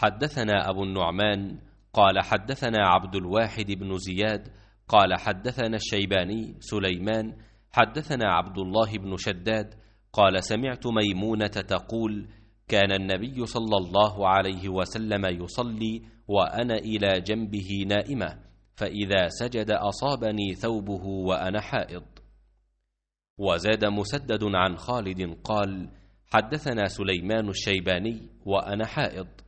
حدثنا أبو النعمان قال حدثنا عبد الواحد بن زياد قال حدثنا الشيباني سليمان حدثنا عبد الله بن شداد قال سمعت ميمونة تقول كان النبي صلى الله عليه وسلم يصلي وأنا إلى جنبه نائمة، فإذا سجد أصابني ثوبه وأنا حائض. وزاد مسدد عن خالد قال حدثنا سليمان الشيباني وأنا حائض.